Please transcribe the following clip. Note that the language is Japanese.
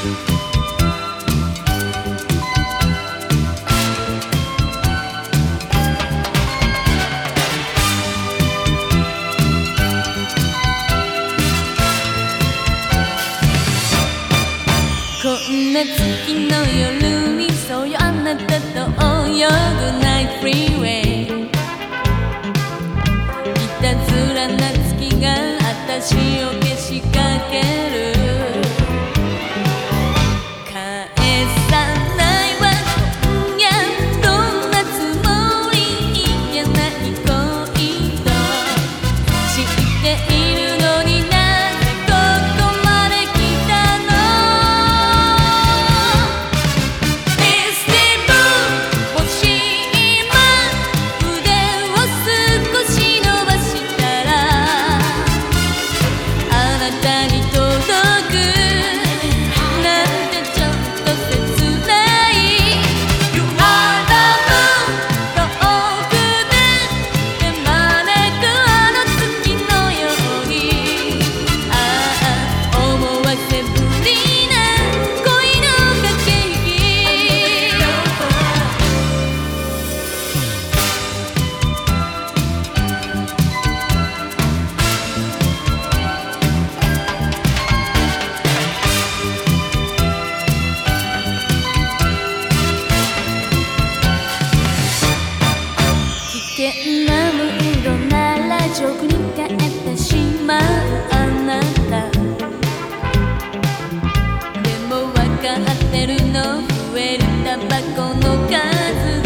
こんな月の夜にそうよあなたと泳ぐナイトフリーウェイ、いたずらな月が私をけしかける、返さないわ今夜どんなつもり、いけない恋と知っているのになぜここまで来たの。危険なムードなら直に帰ってしまうあなた、でも分かってるの増えるタバコの数